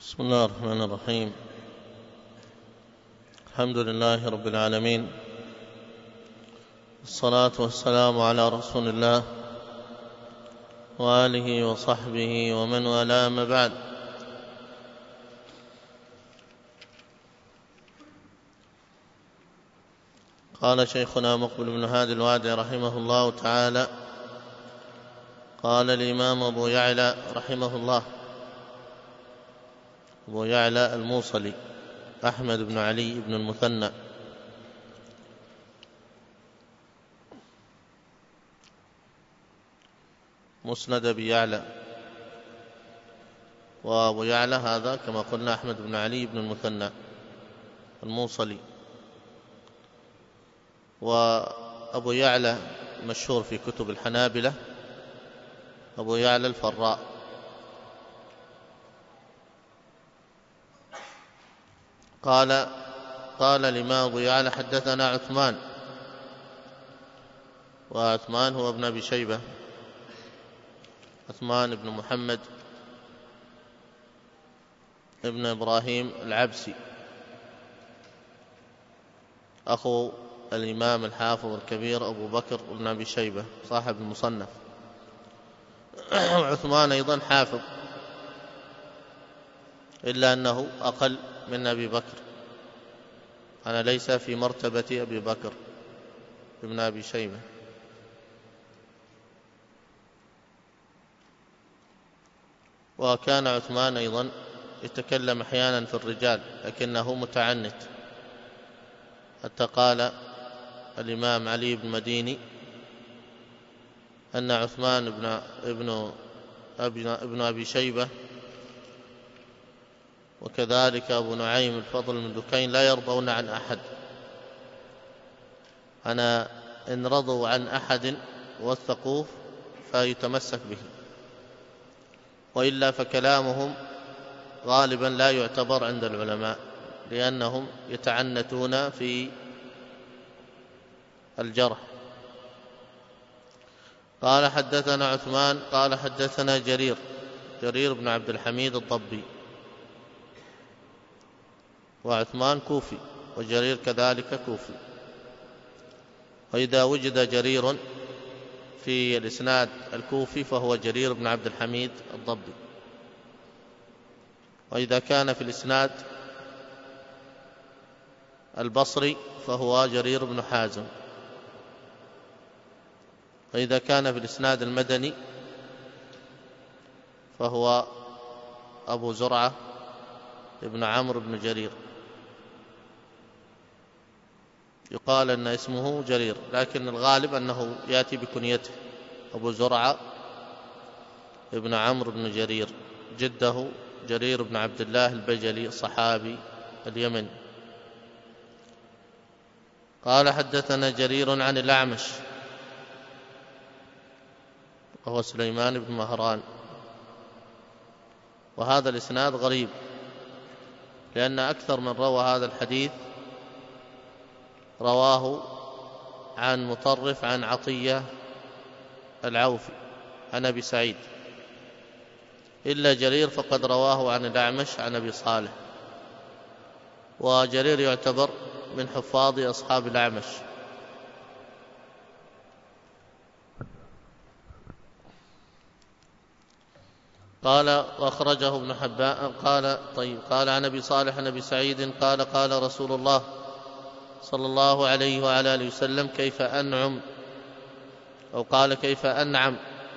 بسم الله الرحمن الرحيم. الحمد لله رب العالمين، والصلاة والسلام على رسول الله وآله وصحبه ومن والاه، ما بعد. قال شيخنا مقبل بن هادي الوادي رحمه الله تعالى: قال الإمام أبو يعلى رحمه الله، أبو يعلى الموصلي أحمد بن علي بن المثنى، مسند أبي يعلى، وأبو يعلى هذا كما قلنا أحمد بن علي بن المثنى الموصلي. وأبو يعلى مشهور في كتب الحنابلة أبو يعلى الفراء. قال الإمام أبو يعلى: حدثنا عثمان، وعثمان هو ابن أبي شيبة، عثمان بن محمد ابن إبراهيم العبسي، أخو الإمام الحافظ الكبير أبو بكر بن أبي شيبة صاحب المصنف. عثمان أيضا حافظ، إلا أنه أقل من أبي بكر، أنا ليس في مرتبة أبي بكر ابن أبي شيبة. وكان عثمان أيضا يتكلم أحيانا في الرجال، لكنه متعنت، حتى قال الإمام علي بن مديني أن عثمان ابن أبي شيبة وكذلك أبو نعيم الفضل من دكين لا يرضون عن أحد، أنا إن رضوا عن أحد وثقوه فيتمسك به، وإلا فكلامهم غالبا لا يعتبر عند العلماء، لأنهم يتعنتون في الجرح. قال: حدثنا عثمان قال: حدثنا جرير بن عبد الحميد الضبي، وعثمان كوفي وجرير كذلك كوفي، وإذا وجد جرير في الإسناد الكوفي فهو جرير بن عبد الحميد الضبي، وإذا كان في الإسناد البصري فهو جرير بن حازم، وإذا كان في الإسناد المدني فهو أبو زرعة ابن عمرو بن جرير، يقال أن اسمه جرير، لكن الغالب أنه يأتي بكنيته أبو زرعة ابن عمرو بن جرير، جده جرير بن عبد الله البجلي الصحابي اليمني. قال: حدثنا جرير عن الأعمش، وهو سليمان بن مهران، وهذا الإسناد غريب، لأن أكثر من روى هذا الحديث رواه عن مطرف عن عطية العوفي عن أبي سعيد، إلا جرير فقد رواه عن الأعمش عن أبي صالح، وجرير يعتبر من حفاظ أصحاب الأعمش. قال: وأخرجه ابن حبان. قال عن أبي صالح عن أبي سعيد قال: قال رسول الله صلى الله عليه وعلى آله وسلم: كيف أنعم، أو قال: كيف أنعم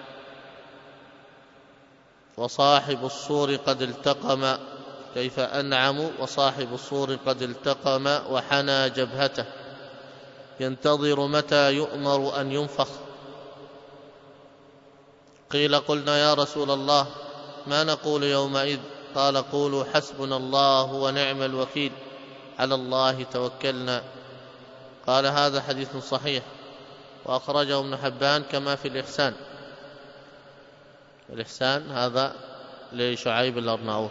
وصاحب الصور قد التقم، كيف أنعم وصاحب الصور قد التقم وحنى جبهته، ينتظر متى يؤمر أن ينفخ. قيل: قلنا يا رسول الله ما نقول يومئذ؟ قال: قولوا حسبنا الله ونعم الوكيل، على الله توكلنا. قال: هذا حديث صحيح، وأخرجه ابن حبان كما في الإحسان. الإحسان هذا لشعيب الأرناؤوط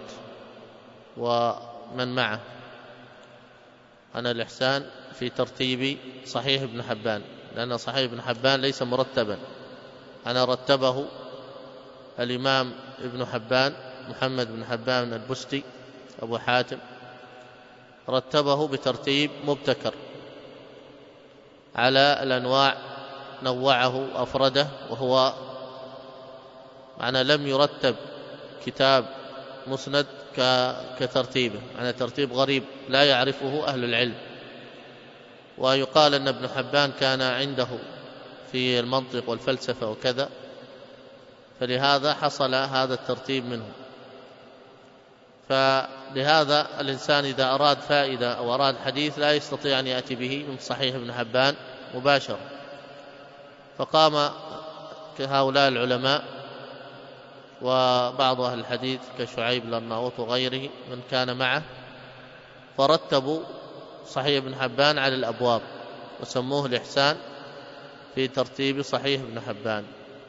ومن معه، أنا الإحسان في ترتيب صحيح ابن حبان، لأن صحيح ابن حبان ليس مرتبا، أنا رتبه الإمام ابن حبان محمد بن حبان البستي أبو حاتم رتبه بترتيب مبتكر على الأنواع، نوعه أفرده، وهو معنى لم يرتب كتاب مسند كترتيبه، معنى ترتيب غريب لا يعرفه أهل العلم. ويقال أن ابن حبان كان عنده في المنطق والفلسفة وكذا، فلهذا حصل هذا الترتيب منه. فلهذا الإنسان إذا أراد فائدة أو أراد حديث لا يستطيع أن يأتي به من صحيح ابن حبان مباشرة، فقام هؤلاء العلماء وبعض أهل الحديث كشعيب الأرناؤوط وغيره من كان معه، فرتبوا صحيح ابن حبان على الأبواب وسموه الإحسان في ترتيب صحيح ابن حبان،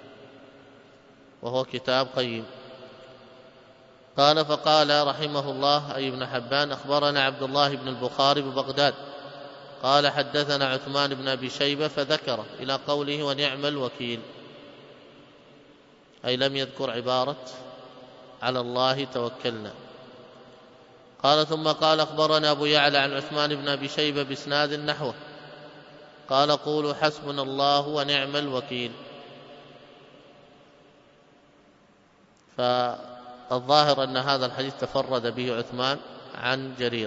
وهو كتاب قيم. قال: فقال رحمه الله أي ابن حبان: أخبرنا عبد الله بن البخاري ببغداد قال: حدثنا عثمان بن أبي شيبة، فذكر إلى قوله: ونعم الوكيل، أي لم يذكر عبارة على الله توكلنا. قال: ثم قال: أخبرنا أبو يعلى عن عثمان بن أبي شيبة بإسناد نحوه قال: قولوا حسبنا الله ونعم الوكيل. فالظاهر أن هذا الحديث تفرد به عثمان عن جرير،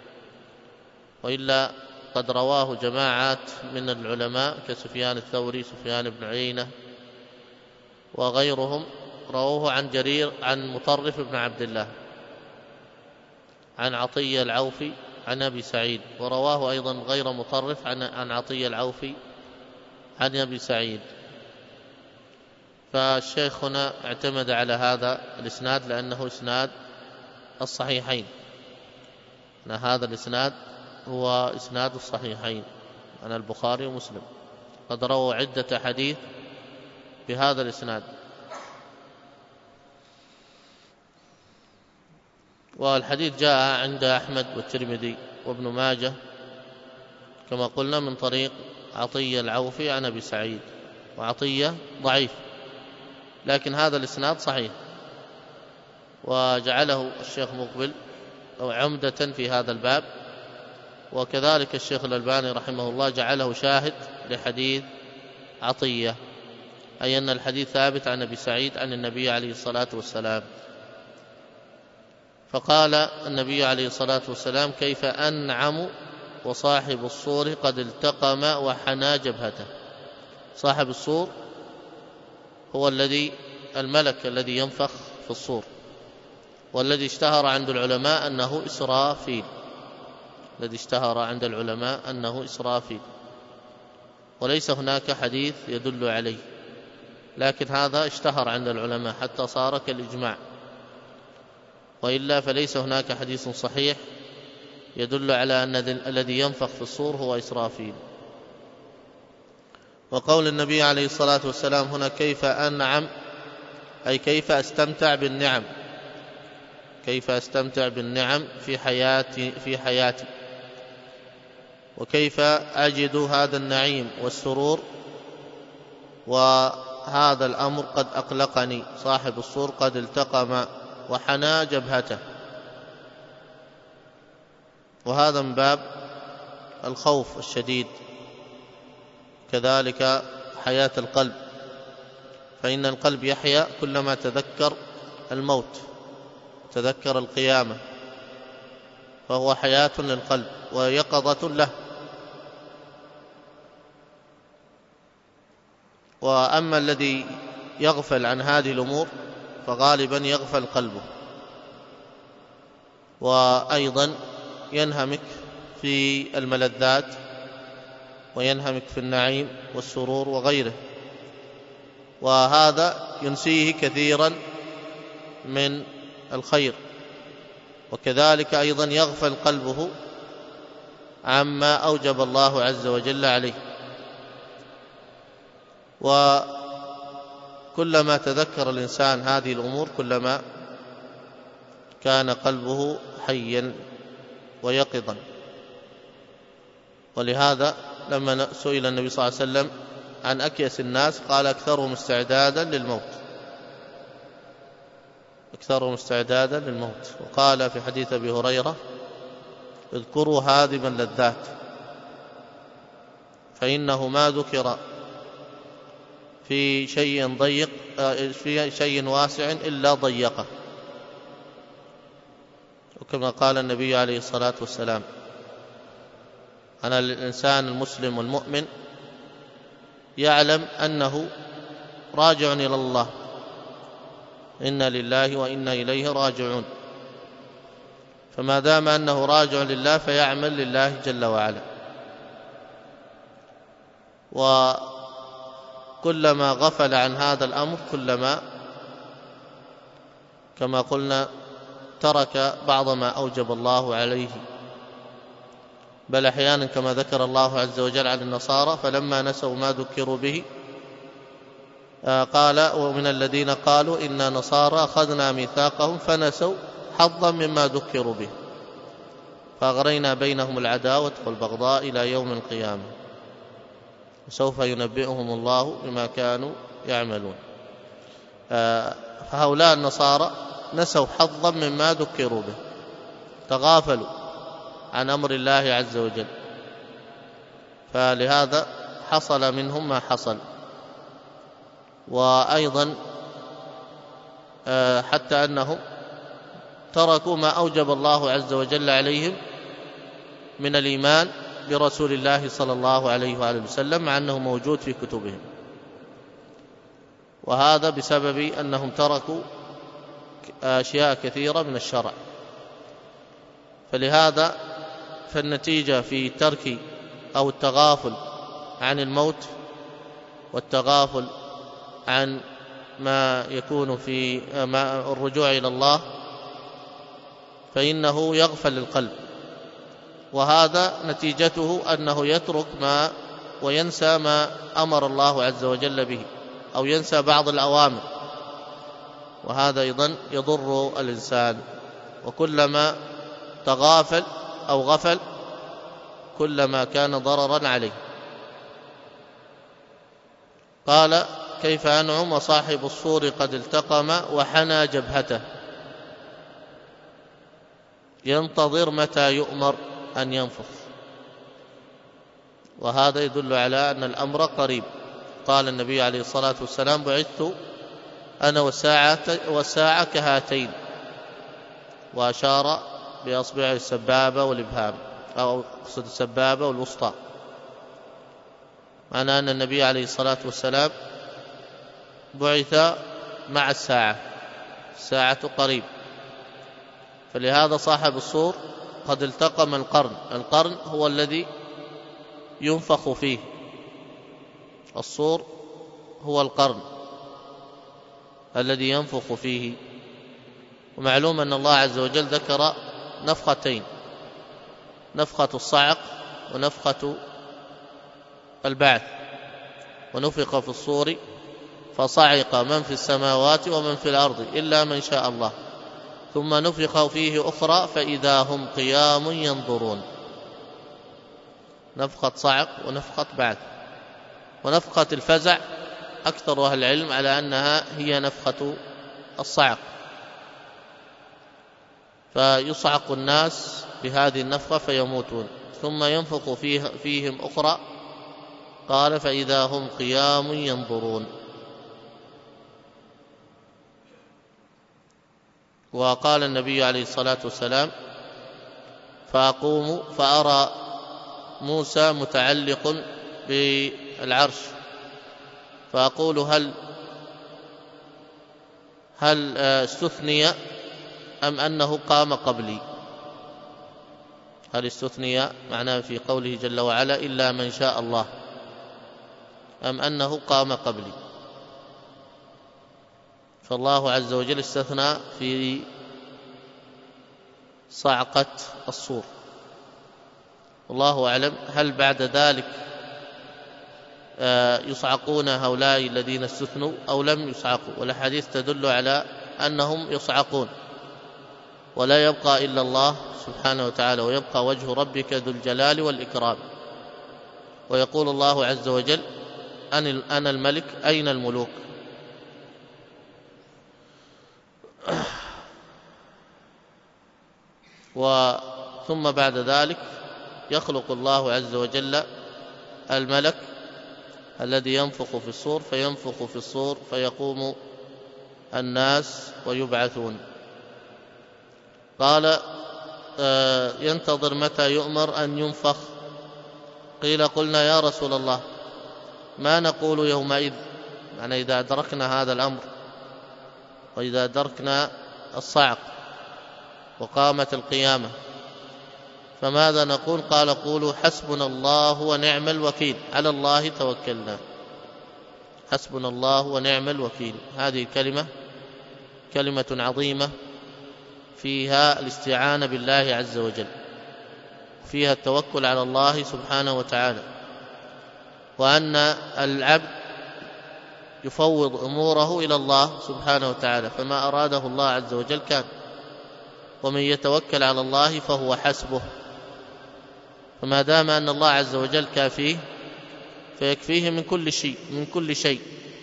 وإلا قد رواه جماعات من العلماء كسفيان الثوري، سفيان بن عيينة وغيرهم، رووه عن جرير عن مطرف بن عبد الله عن عطية العوفي عن أبي سعيد، ورواه أيضا غير مطرف عن عطية العوفي عن أبي سعيد. فالشيخ هنا اعتمد على هذا الإسناد لأنه إسناد الصحيحين، أن هذا الإسناد هو إسناد الصحيحين عن البخاري ومسلم، قد رووا عدة حديث بهذا الإسناد. والحديث جاء عند أحمد والترمذي وابن ماجه كما قلنا من طريق عطية العوفي عن أبي سعيد، وعطية ضعيف، لكن هذا الإسناد صحيح، وجعله الشيخ مقبل أو عمدة في هذا الباب، وكذلك الشيخ الألباني رحمه الله جعله شاهد لحديث عطية، أي أن الحديث ثابت عن أبي سعيد عن النبي عليه الصلاة والسلام. فقال النبي عليه الصلاة والسلام: كيف أنعم وصاحب الصور قد التقم وحنى جبهته. صاحب الصور هو الملك الذي ينفخ في الصور، والذي اشتهر عند العلماء أنه إسرافيل، وليس هناك حديث يدل عليه، لكن هذا اشتهر عند العلماء حتى صار كالإجماع، وإلا فليس هناك حديث صحيح يدل على أن الذي ينفخ في الصور هو إسرافيل. وقول النبي عليه الصلاة والسلام هنا كيف أنعم، أي كيف أستمتع بالنعم، كيف أستمتع بالنعم في حياتي، وكيف أجد هذا النعيم والسرور، وهذا الأمر قد أقلقني. صاحب الصور قد التقم وحنى جبهته، وهذا من باب الخوف الشديد. كذلك حياة القلب، فإن القلب يحيا كلما تذكر الموت، تذكر القيامة، فهو حياة للقلب ويقظة له. وأما الذي يغفل عن هذه الأمور فغالبا يغفل قلبه، وأيضا ينهمك في الملذات، وينهمك في النعيم والسرور وغيره، وهذا ينسيه كثيرا من الخير. وكذلك أيضا يغفل قلبه عما أوجب الله عز وجل عليه. وكلما تذكر الإنسان هذه الأمور كلما كان قلبه حيا ويقظا. ولهذا لما سئل النبي صلى الله عليه وسلم عن أكيس الناس قال: أكثرهم استعدادا للموت. أكثرهم استعدادا للموت. وقال في حديث أبي هريرة: اذكروا هادم اللذات، فإنه ما ذكر في شيء ضيق في شيء واسع إلا ضيقه. وكما قال النبي عليه الصلاة والسلام: أنا الإنسان المسلم والمؤمن يعلم أنه راجع إلى الله، إنا لله وإنا إليه راجعون، فما دام أنه راجع لله فيعمل لله جل وعلا. وكلما غفل عن هذا الأمر كلما كما قلنا ترك بعض ما أوجب الله عليه. بل أحيانا كما ذكر الله عز وجل عن النصارى: فلما نسوا ما ذكروا به قال: ومن الذين قالوا إنا نصارى أخذنا ميثاقهم فنسوا حظا مما ذكروا به فأغرينا بينهم العداوة والبغضاء إلى يوم القيامة وسوف ينبئهم الله بما كانوا يعملون. فهؤلاء النصارى نسوا حظا مما ذكروا به، تغافلوا عن أمر الله عز وجل، فلهذا حصل منهم ما حصل. وأيضا حتى أنهم تركوا ما أوجب الله عز وجل عليهم من الإيمان برسول الله صلى الله عليه وآله وسلم، مع أنه موجود في كتبهم، وهذا بسبب أنهم تركوا أشياء كثيرة من الشرع. فلهذا فالنتيجة في ترك أو التغافل عن الموت والتغافل عن ما يكون في الرجوع إلى الله فإنه يغفل القلب، وهذا نتيجته أنه يترك ما وينسى ما أمر الله عز وجل به، أو ينسى بعض الأوامر، وهذا أيضا يضر الإنسان. وكلما تغافل أو غفل كلما كان ضررا عليه. قال: كيف أنعم وصاحب الصور قد التقم وحنى جبهته، ينتظر متى يؤمر أن ينفخ. وهذا يدل على أن الأمر قريب. قال النبي عليه الصلاة والسلام: بعثت أنا والساعة كهاتين، وأشار بأصبعه السبابة والإبهام، أو أقصد السبابة والوسطى، معنى أن النبي عليه الصلاة والسلام بعث مع الساعة قريب. فلهذا صاحب الصور قد التقم القرن هو الذي ينفخ فيه، الصور هو القرن الذي ينفخ فيه. ومعلوم أن الله عز وجل ذكر نفختين: نفخة الصعق ونفخة البعث. ونفخ في الصور فصعق من في السماوات ومن في الأرض إلا من شاء الله، ثم نفخ فيه أخرى فإذا هم قيام ينظرون. نفخة صعق ونفخة بعث. ونفخة الفزع أكثر أهل العلم على أنها هي نفخة الصعق، فيصعق الناس بهذه النفخة فيموتون، ثم ينفخ فيهم أخرى، قال فإذا هم قيام ينظرون. وقال النبي عليه الصلاة والسلام: فأقوم فأرى موسى متعلق بالعرش فأقول هل استثني أم أنه قام قبلي؟ هل استثني معناه في قوله جل وعلا إلا من شاء الله، أم أنه قام قبلي؟ فالله عز وجل استثنى في صعقة الصور، والله أعلم هل بعد ذلك يصعقون هؤلاء الذين استثنوا أو لم يصعقوا. والأحاديث تدل على أنهم يصعقون، ولا يبقى إلا الله سبحانه وتعالى، ويبقى وجه ربك ذو الجلال والإكرام. ويقول الله عز وجل: أنا الملك أين الملوك. ثم بعد ذلك يخلق الله عز وجل الملك الذي ينفخ في الصور، فينفخ في الصور فيقوم الناس ويبعثون. قال ينتظر متى يؤمر أن ينفخ؟ قيل قلنا يا رسول الله ما نقول يومئذ، يعني إذا أدركنا هذا الأمر وإذا أدركنا الصعق وقامت القيامة فماذا نقول؟ قال قولوا حسبنا الله ونعم الوكيل، على الله توكلنا. حسبنا الله ونعم الوكيل، هذه كلمة عظيمة فيها الاستعانة بالله عز وجل، فيها التوكل على الله سبحانه وتعالى، وأن العبد يفوض أموره إلى الله سبحانه وتعالى، فما أراده الله عز وجل كان، ومن يتوكل على الله فهو حسبه. فما دام أن الله عز وجل كافيه فيكفيه من كل شيء،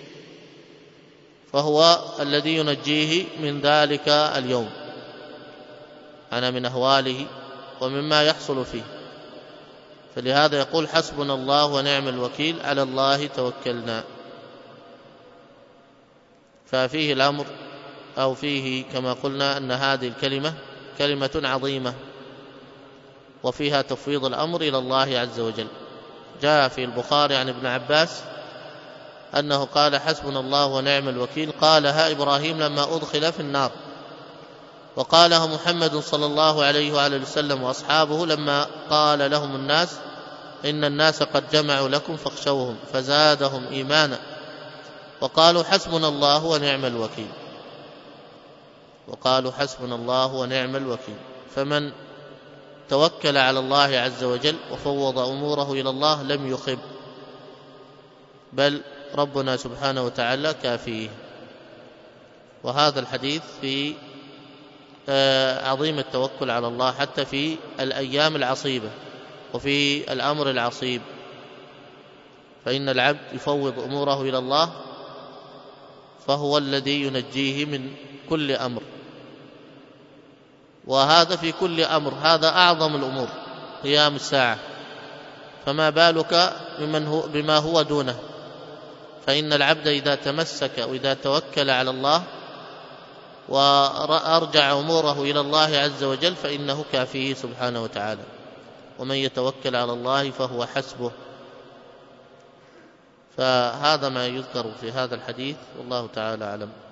فهو الذي ينجيه من ذلك اليوم، أنا من أهواله ومما يحصل فيه. فلهذا يقول حسبنا الله ونعم الوكيل، على الله توكلنا. ففيه الأمر أو فيه كما قلنا أن هذه الكلمة كلمة عظيمة، وفيها تفويض الأمر إلى الله عز وجل. جاء في البخاري عن ابن عباس أنه قال حسبنا الله ونعم الوكيل قالها إبراهيم لما أدخل في النار، وقالها محمد صلى الله عليه وآله وسلم وأصحابه لما قال لهم الناس إن الناس قد جمعوا لكم فاخشوهم فزادهم إيمانا، وقالوا حسبنا الله ونعم الوكيل. وقالوا حسبنا الله ونعم الوكيل. فمن توكل على الله عز وجل وفوض أموره إلى الله لم يخب، بل ربنا سبحانه وتعالى كافيه. وهذا الحديث في عظيم التوكل على الله حتى في الأيام العصيبة وفي الأمر العصيب، فإن العبد يفوض أموره إلى الله فهو الذي ينجيه من كل أمر، وهذا في كل أمر، هذا أعظم الأمور قيام الساعة، فما بالك بما هو دونه. فإن العبد إذا تمسك وإذا توكل على الله وأرجع أموره إلى الله عز وجل فإنه كافيه سبحانه وتعالى، ومن يتوكل على الله فهو حسبه. فهذا ما يذكر في هذا الحديث، والله تعالى أعلم.